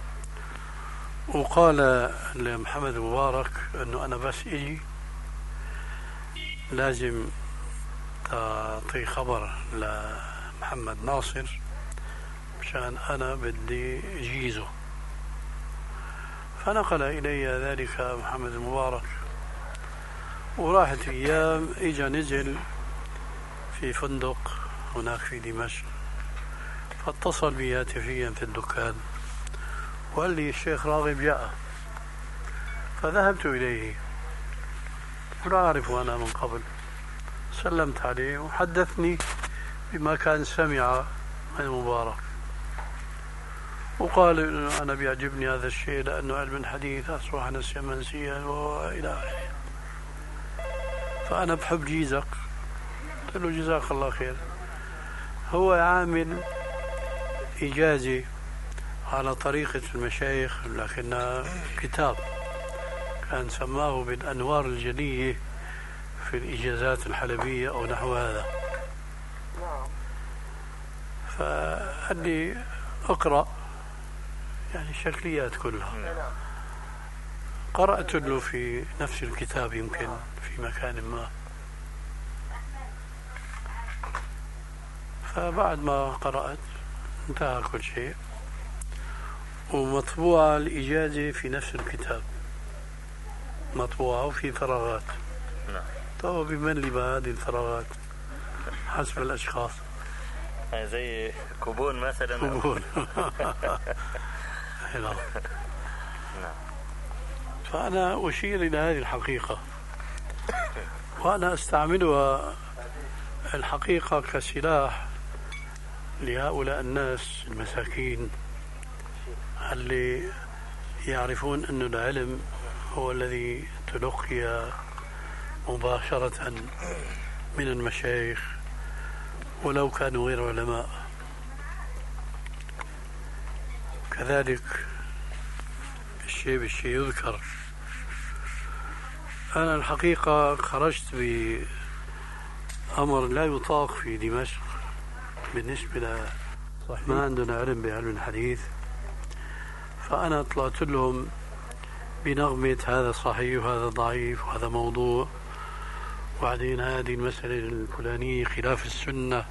وقال لمحمد المبارك أنه أنا بس إجي لازم تعطي خبر لمحمد ناصر مشان أنا بدي أجيزه. فنقل إلي ذلك محمد المبارك، وراحت أيام إجا نزل في فندق هناك في دمشق، فاتصل بي هاتفيا في الدكان وقال لي الشيخ راغب جاء، فذهبت إليه ولا أعرفه أنا من قبل، سلمت عليه وحدثني بما كان سمع من مبارك، وقال إنه أنا بيعجبني هذا الشيء لأنه علم الحديث أصبح نسيا منسيا وإلى آخره، فأنا بحب جيزك. قلت له جزاك الله خير. هو عامل إجازة على طريقة المشايخ لكنها كتاب كان سماه بالأنوار الجلية في الإجازات الحلبية أو نحو هذا، فقال لي اقرأ يعني الشكليات كلها. قرأت له في نفس الكتاب يمكن في مكان ما، فبعد ما قرأت انتهى كل شيء، ومطبوعة الإجازة في نفس الكتاب مطبوعة وفي فراغات. طبعا بمن لي هذه الفراغات حسب الأشخاص، زي كوبون مثلا. كوبون. فأنا أشير إلى هذه الحقيقة، وأنا أستعملها الحقيقة كسلاح لهؤلاء الناس المساكين اللي يعرفون أن العلم هو الذي تلقي مباشرة من المشايخ ولو كانوا غير علماء. كذلك الشيء بالشيء يذكر. أنا الحقيقة خرجت بأمر لا يطاق في دمشق بالنسبة ما عندنا علم بعلم الحديث، فأنا طلعت لهم بنغمة هذا صحيح وهذا ضعيف وهذا موضوع، وبعدين هذه المسألة الفلانية خلاف السنة،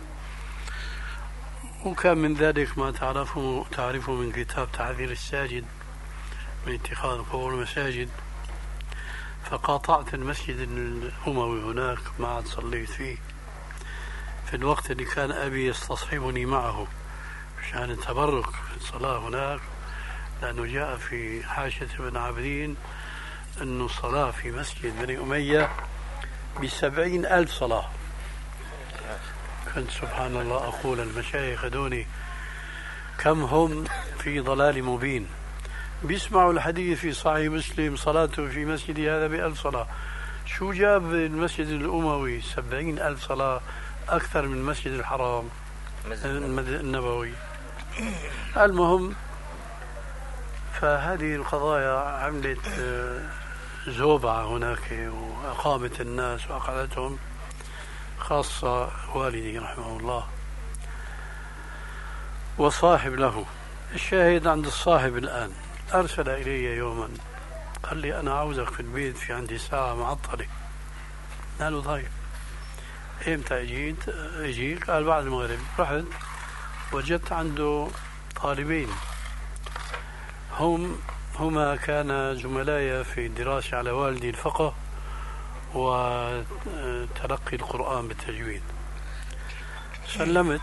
وكان من ذلك ما تعرفه من كتاب تعذير الساجد من اتخاذ قبور المساجد. فقاطعت المسجد الأموي هناك، ما عاد صليت فيه في الوقت اللي كان أبي يستصحبني معه مشان التبرك في الصلاة هناك، لأنه جاء في حاشية ابن عابدين أنه الصلاة في مسجد بني أمية ب70,000 صلاة. كنت سبحان الله أقول المشايخ دوني كم هم في ضلال مبين، بيسمعوا الحديث في صحيح مسلم صلاته في مسجد هذا ب1000 صلاة، شو جاب المسجد الأموي 70,000 صلاة أكثر من المسجد الحرام النبوي. المهم، فهذه القضايا عملت زوبعة هناك وأقامت الناس وأقعدتهم، خاصة والدي رحمه الله وصاحب له. الشاهد عند الصاحب الآن أرسل إلي يوما قال لي أنا عاوزك في البيت، في عندي ساعة معطلة. قال له طيب إمتى أجيك؟ قال بعد المغرب. رحت وجدت عنده طالبين هما كان زملاء في الدراسة على والدي الفقه وتلقي القرآن بالتجويد. سلمت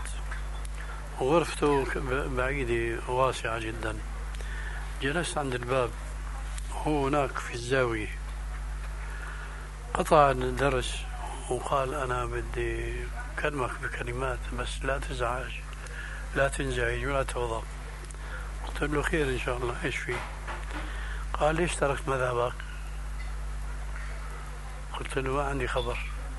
وغرفته بعيدة واسعة جدا، جلست عند الباب هو هناك في الزاوية قطع الدرس وقال أنا بدي أكلمك بكلمات بس لا تزعج لا تنزعج ولا تغضب. قلت له خير إن شاء الله، إيش في؟ قال ليش تركت مذهبك؟ قلت له ما عندي خبر.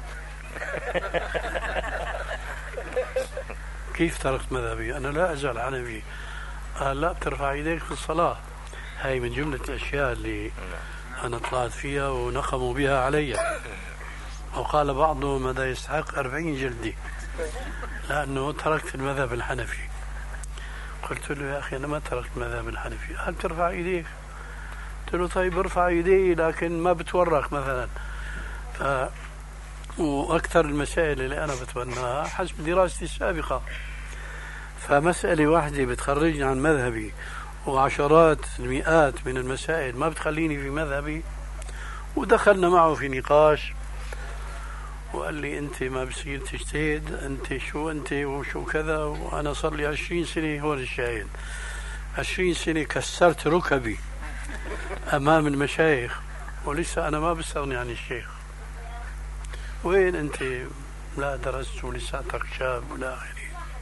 كيف تركت مذهبي؟ أنا لا أزال حنفي. قال لا، بترفع يديك في الصلاة. هاي من جملة الأشياء اللي أنا طلعت فيها ونقموا بها علي. وقال بعضهم هذا يستحق 40 جلدة لأنه تركت المذهب الحنفي. قلت له يا أخي أنا ما تركت المذهب الحنفي. قال ترفع يديك. قلت له طيب ارفع يدي لكن ما بتورك مثلا. وأكثر المسائل اللي أنا بتبناها حسب دراستي السابقة، فمسألة واحدة بتخرجني عن مذهبي وعشرات المئات من المسائل ما بتخليني في مذهبي. ودخلنا معه في نقاش وقال لي أنت ما بصير تجتهد، أنت شو أنت وشو كذا. وأنا صار لي 20 سنة، هو الشاهد 20 سنة كسرت ركبي أمام المشايخ ولسه أنا ما بستغني عن الشيخ. وين أنت لا درست ولساتك شاب ولا آخره.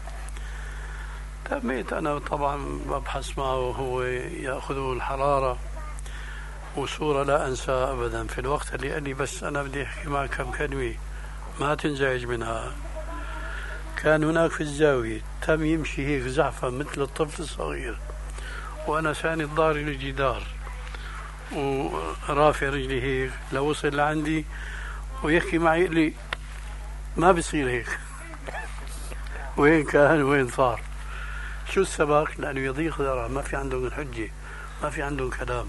تميت أنا طبعا ببحث معه وهو يأخذه الحرارة. وصورة لا أنسى أبدا في الوقت اللي قال لي بس أنا بدي أحكي معك كم كلمة ما تنزعج منها. كان هناك في الزاوية تم يمشي هيك زعفة مثل الطفل الصغير وأنا ساند ظهري للجدار ورافع رجلي هيك لو وصل لعندي ويحكي معي لي ما بيصير هيك. وين كان وين صار؟ شو السبب؟ لأنه يضيق ذرع، ما في عندهم الحجة، ما في عندهم كلام.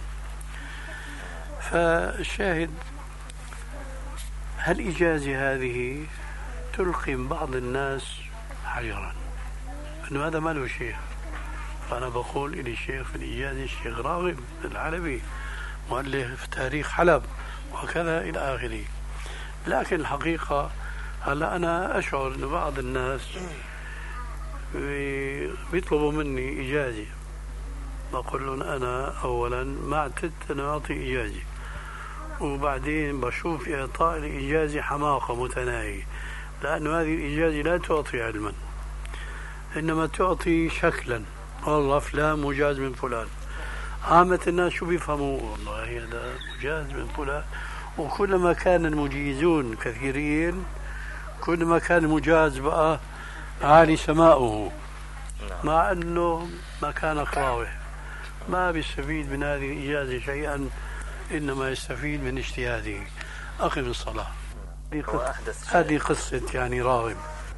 فالشاهد هالإجازة هذه تلقي بعض الناس حجرا أنه هذا ما له شيخ. فأنا بقول إلي شيخ في الإجازة الشيخ راغب العلبي مؤلف تاريخ حلب وكذا إلى آخره. لكن الحقيقة هلا أنا أشعر أن بعض الناس بيطلبوا مني إجازة. بقول لهم أنا أولا ما اعتدت أن أعطي إجازة، وبعدين بشوف إعطاء الإجازة حماقة متناهية، لأن هذه الإجازة لا تعطي علما إنما تعطي شكلا. والله فلان مجاز من فلان. عامة الناس شو بيفهموا؟ والله هذا مجاز من فلان. وكلما كان المجيزون كثيرين كلما كان المجاز بقى عالي سماؤه، مع أنه ما كان قراوه ما بيستفيد من هذه الإجازة شيئا، إنما يستفيد من اجتهاده. أقم الصلاة. هذه قصة يعني راغب.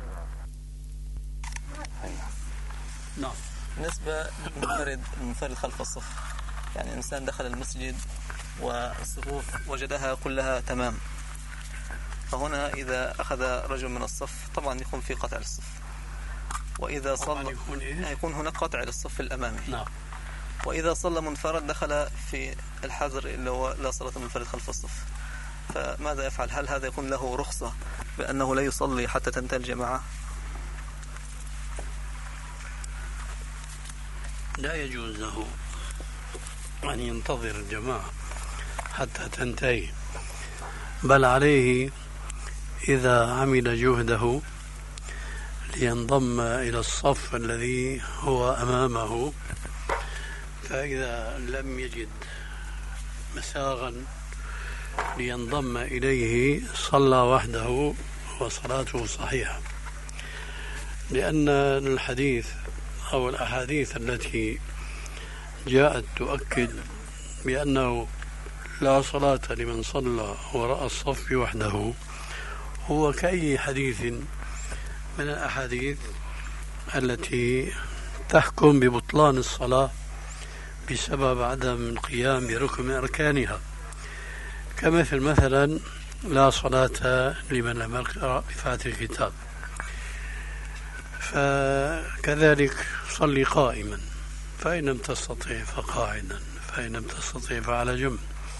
نعم. بالنسبة للمنفرد خلف الصف، يعني إنسان دخل المسجد والصفوف وجدها كلها تمام، فهنا إذا أخذ رجل من الصف طبعا يكون في قطع الصف، وإذا صلى يكون هناك قطع للصف الأمامي. نعم. وإذا صلى منفرد دخل في الحظر اللي هو لا صلاة المنفرد خلف الصف، فماذا يفعل؟ هل هذا يكون له رخصة بأنه لا يصلي حتى تنتهي الجماعة؟ لا يجوز له أن ينتظر الجماعة حتى تنتهي، بل عليه إذا عمل جهده لينضم إلى الصف الذي هو أمامه، فإذا لم يجد مساغا لينضم إليه صلى وحده وصلاته صحيحة. لأن الحديث أو الأحاديث التي جاءت تؤكد بأنه لا صلاة لمن صلى وراء الصف وحده هو كأي حديث من الأحاديث التي تحكم ببطلان الصلاة بسبب عدم القيام بركن من أركانها، كمثل مثلا لا صلاة لمن لم يقرأ بفاتحة الكتاب. فكذلك صلي قائما، فإن لم تستطع فقاعدا، فإن لم تستطع فعلى جنب.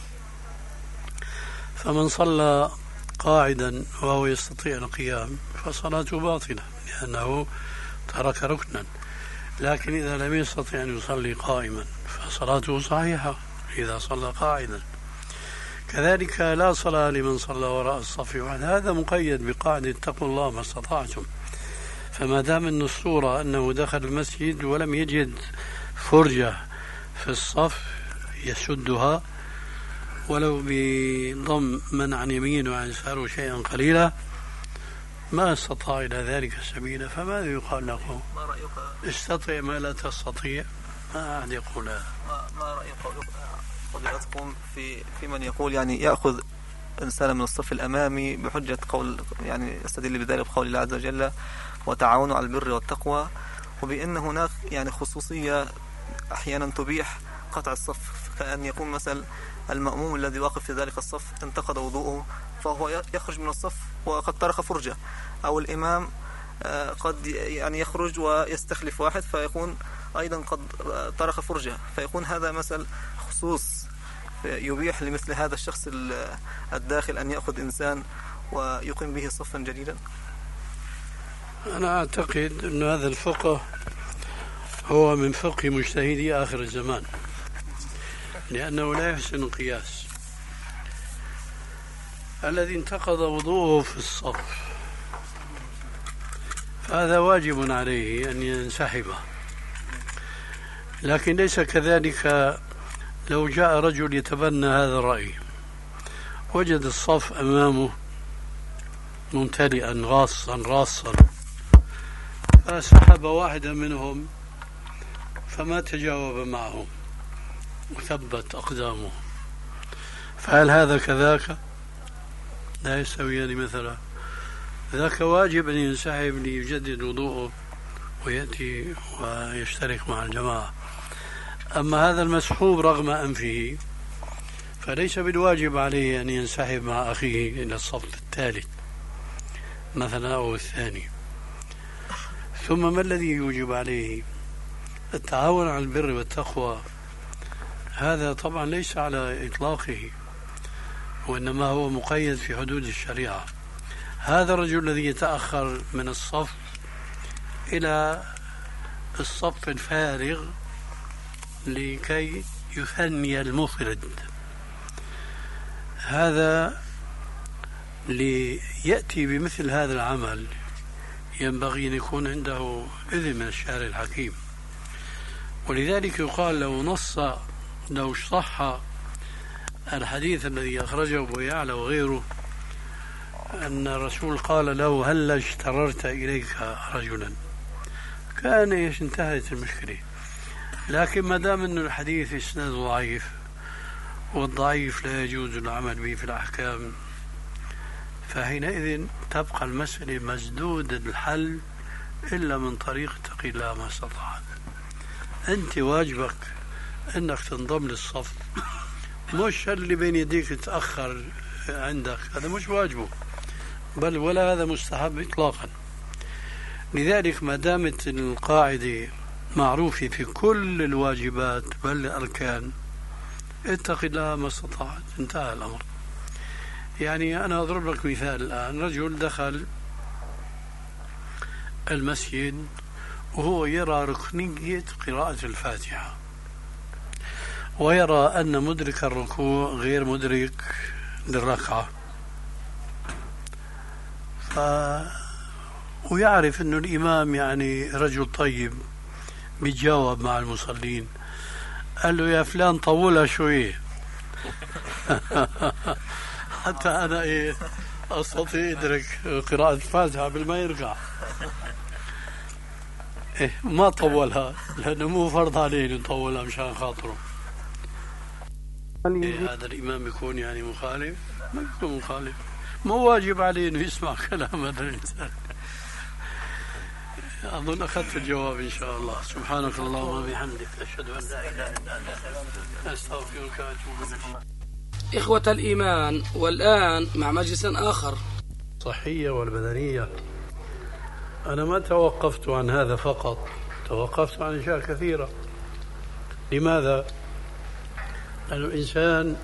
فمن صلى قاعدا وهو يستطيع القيام فصلاته باطلة لأنه ترك ركنا. لكن إذا لم يستطع أن يصلي قائما فصلاته صحيحة إذا صلى قاعدا. كذلك لا صلاة لمن صلى وراء الصف واحد، هذا مقيد بقاعدة اتقوا الله ما استطعتم. فما دام أن الصورة أنه دخل المسجد ولم يجد فرجة في الصف يسدها ولو بضم من عن يمين وعن يساره شيئا قليلا، ما استطاع إلى ذلك سبيلا، فماذا يقال له؟ ما رأيك؟ استطيع ما لا تستطيع، ما أحد يقول هذا. ما رأيك فضيلتكم في من يقول يعني يأخذ إنسان من الصف الأمامي بحجة قول، يعني يستدل بذلك بقول الله عز وجل وتعاونوا على البر والتقوى، وبأن هناك يعني خصوصية أحيانا تبيح قطع الصف، كأن يكون مثلا المأموم الذي واقف في ذلك الصف انتقد وضوءه فهو يخرج من الصف وقد ترك فرجة، أو الإمام قد يعني يخرج ويستخلف واحد فيكون أيضا قد ترك فرجة، فيكون هذا مثل خصوص يبيح لمثل هذا الشخص الداخل أن يأخذ إنسان ويقيم به صفا جديدا. أنا أعتقد أن هذا الفقه هو من فقه مجتهدي آخر الزمان، لأنه لا يحسن القياس. الذي انتقض وضوءه في الصف فهذا واجب عليه أن ينسحب، لكن ليس كذلك لو جاء رجل يتبنى هذا الرأي وجد الصف أمامه ممتلئا راصا فسحب واحدا منهم فما تجاوب معهم وثبت أقدامه، فهل هذا كذاك؟ لا يستويان مثلا. ذاك واجب أن ينسحب ليجدد وضوءه ويأتي ويشترك مع الجماعة. أما هذا المسحوب رغم أنفه فليس بالواجب عليه أن ينسحب مع أخيه إلى الصف الثالث مثلا أو الثاني. ثم ما الذي يوجب عليه؟ التعاون على البر والتقوى، هذا طبعا ليس على إطلاقه، وإنما هو مقيد في حدود الشريعة. هذا الرجل الذي يتأخر من الصف إلى الصف الفارغ لكي يثني المفرد، هذا ليأتي بمثل هذا العمل ينبغي أن يكون عنده إذن من الشارع الحكيم. ولذلك يقال لو صح الحديث الذي أخرجه أبو يعلى وغيره أن الرسول قال له هل اشتررت إليك رجلا، كان انتهت المشكلة. لكن ما دام أن الحديث إسناد ضعيف، والضعيف لا يجوز العمل به في الأحكام، فحينئذ تبقى المسألة مسدود الحل إلا من طريق اتق الله ما استطعت. أنت واجبك أنك تنضم للصف، مش اللي بين يديك تأخر عندك، هذا مش واجبه، بل ولا هذا مستحب إطلاقا. لذلك ما دامت القاعدة معروفة في كل الواجبات بل الأركان، اتق الله ما استطعت، انتهى الأمر. يعني أنا أضرب لك مثال الآن، رجل دخل المسجد وهو يرى ركنية قراءة الفاتحة، ويرى أن مدرك الركوع غير مدرك للركعة، ويعرف أن الإمام يعني رجل طيب بيتجاوب مع المصلين، قال له يا فلان طولها شوية حتى أنا أستطيع أدرك قراءة الفاتحة قبل ما يرجع. ما طولها لأنه مو فرض عليه نطولها مشان خاطره. هذا الإمام يكون يعني مخالف؟ ما يكون مخالف، مو واجب عليه أنه يسمع كلام هذا الإنسان. أظن أخذت الجواب إن شاء الله. سبحانك اللهم وبحمدك، أشهد أن لا إله إلا أنت، أستغفرك وأتوب إليك. إخوة الإيمان، والآن مع مجلس آخر، الصحية والبدنية. أنا ما توقفت عن هذا فقط، توقفت عن أشياء كثيرة. لماذا؟ لأن الإنسان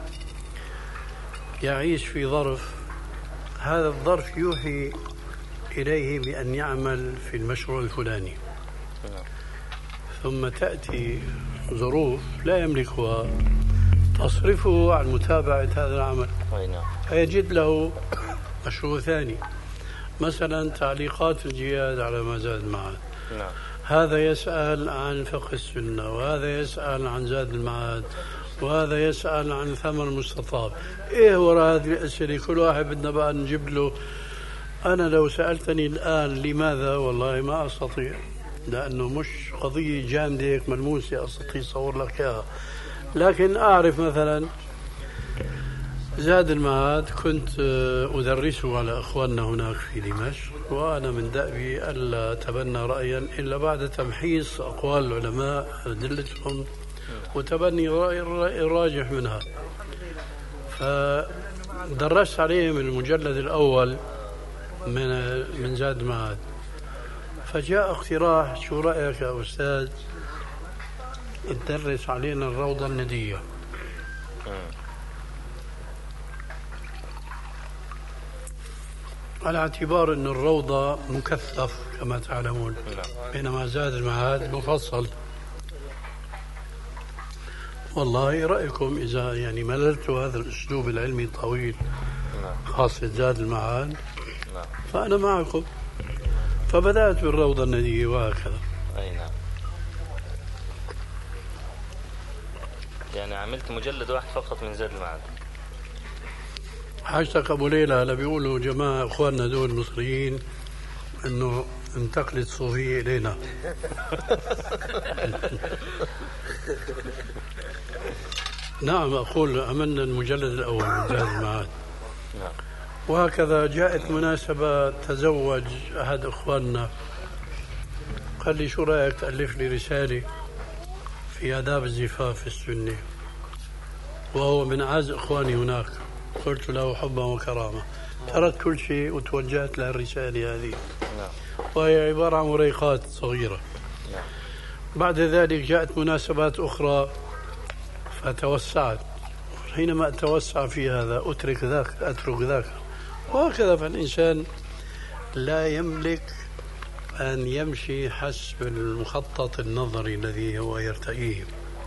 يعيش في ظرف، هذا الظرف يوحي إليه بأن يعمل في المشروع الفلاني، ثم تأتي ظروف لا يملكها، تصرفه عن متابعة هذا العمل، أي نعم. فيجد له مشروع ثاني، مثلا تعليقات الجياد على ما زاد المعاد. نعم. هذا يسأل عن فقه السنة، وهذا يسأل عن زاد المعاد، وهذا يسأل عن ثمر المستطاب. إيه وراء هذه الأسئلة كل واحد بدنا بقى نجيب له. أنا لو سألتني الآن لماذا، والله ما أستطيع، لأنه مش قضية جامدة ملموسة أستطيع أصور لك إياها. لكن أعرف مثلا زاد المعاد كنت أدرسه على أخواننا هناك في دمشق، وأنا من دأبي ألا أتبنى رأيا إلا بعد تمحيص أقوال العلماء أدلتهم وتبني رأي الراجح منها. فدرست عليهم المجلد الأول من زاد المعاد، فجاء اقتراح: شو رأيك يا أستاذ تدرس علينا الروضة الندية؟ على اعتبار أن الروضة مكثف كما تعلمون، بينما زاد المعاد مفصل. والله رأيكم إذا يعني مللتوا هذا الأسلوب العلمي الطويل خاصة زاد المعاد فأنا معكم. فبدأت بالروضة الندية وهكذا. أي نعم. يعني عملت مجلد واحد فقط من زاد المعاد. حاجتك أبو ليلى، هلا بيقولوا جماعة إخواننا دول المصريين إنه انتقلت الصوفية إلينا. نعم، أقول عملنا المجلد الأول من زاد المعاد. نعم. وهكذا جاءت مناسبة تزوج أحد إخواننا، قال لي: شو رأيك تألف لي رسالة في آداب الزفاف في السنة؟ وهو من أعز إخواني هناك. قلت له حبا وكرامة، تركت كل شيء وتوجهت للرسالة هذه. وهي عبارة عن وريقات صغيرة. بعد ذلك جاءت مناسبات أخرى فتوسعت، حينما أتوسع في هذا أترك ذاك، وهكذا. فالإنسان لا يملك أن يمشي حسب المخطط النظري الذي هو يرتئيه.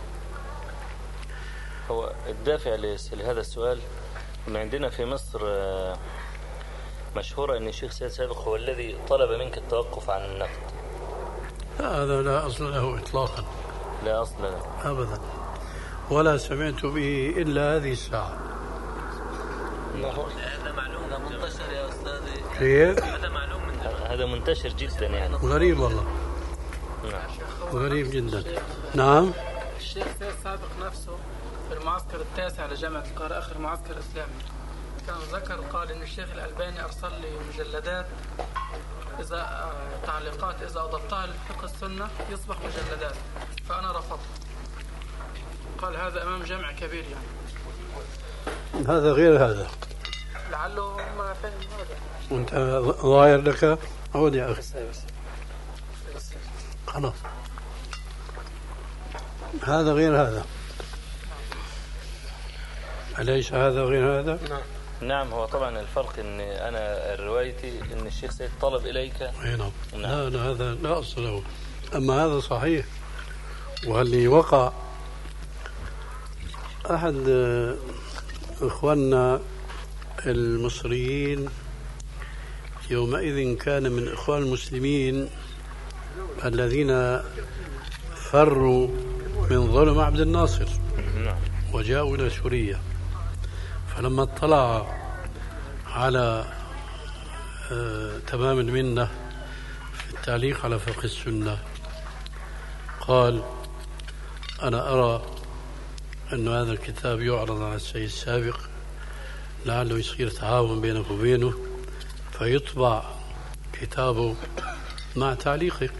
هو الدافع لهذا السؤال إن عندنا في مصر مشهورة أن الشيخ سيد سابق هو الذي طلب منك التوقف عن النقد. هذا لا أصل له إطلاقا. لا أصل له أبدا، ولا سمعت به إلا هذه الساعة. هذا معلوم منتشر يا أستاذي. كيف؟ هذا معلوم هذا منتشر جدا يعني. غريب والله. نعم. غريب جدا. نعم. الشيخ سيد سابق نفسه في المعسكر التاسع لجامعة القاهرة، آخر معسكر إسلامي، كان ذكر قال إن الشيخ الألباني أرسل لي مجلدات إذا تعليقات إذا أضفتها لفقه السنة يصبح مجلدات، فأنا رفضت. قال هذا أمام جامع كبير يعني. هذا غير هذا. لعله ما فهم هذا. وأنت ظاهر لك عود يا أخي. خلاص، هذا غير هذا. أليس هذا غير هذا؟ نعم. هو طبعا الفرق ان انا روايتي ان الشيخ سيد طلب اليك. نعم. لا هذا لا اصل له. اما هذا صحيح. واللي وقع احد اخواننا المصريين يومئذ كان من اخوان المسلمين الذين فروا من ظلم عبد الناصر وجاءوا الى سوريا. فلما اطلع على تمام المنة في التعليق على فقه السنة قال: أنا أرى أن هذا الكتاب يعرض على السيد السابق لعله يصير تعاون بينك وبينه فيطبع كتابه مع تعليقك.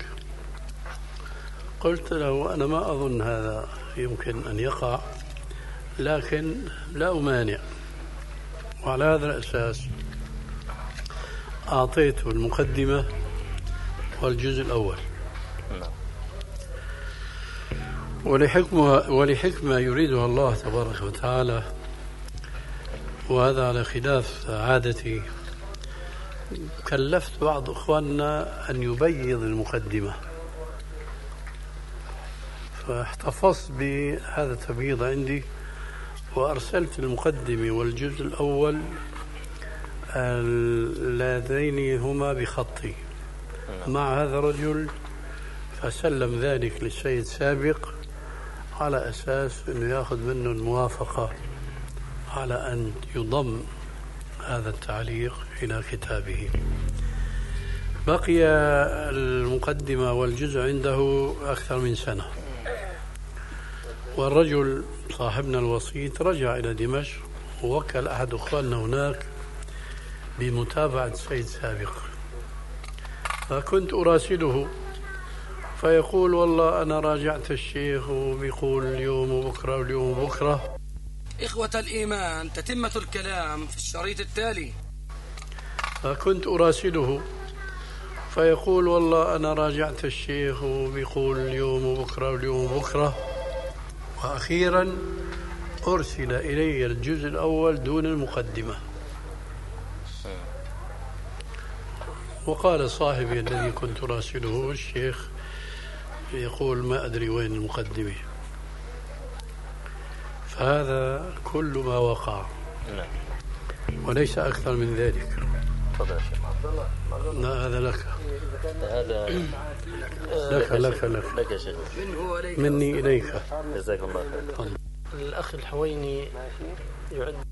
قلت له: أنا ما أظن هذا يمكن أن يقع، لكن لا أمانع. وعلى هذا الأساس أعطيته المقدمة والجزء الأول. ولحكمة يريدها الله تبارك وتعالى، وهذا على خلاف عادتي، كلفت بعض أخواننا أن يبيض المقدمة، فاحتفظت بهذا التبييض عندي، وأرسلت المقدمة والجزء الأول اللذين هما بخطي مع هذا الرجل، فسلم ذلك للسيد سابق على أساس أنه يأخذ منه الموافقة على أن يضم هذا التعليق إلى كتابه. بقي المقدمة والجزء عنده أكثر من سنة، والرجل صاحبنا الوسيط رجع إلى دمشق ووكل أحد أخواننا هناك بمتابعة السيد سابق، فكنت أراسله فيقول والله أنا راجعت الشيخ وبيقول اليوم وبكرة واليوم وبكرة. إخوة الإيمان، تتمة الكلام في الشريط التالي. فكنت أراسله فيقول والله أنا راجعت الشيخ وبيقول اليوم وبكرة واليوم وبكرة. وأخيرا أرسل إلي الجزء الأول دون المقدمة، وقال صاحبي الذي كنت راسله الشيخ يقول ما أدري وين المقدمة. فهذا كل ما وقع وليس أكثر من ذلك. لا هذا لك، هذا لك يا شيخ، مني إليك. جزاك الله خير. الأخ الحويني يعد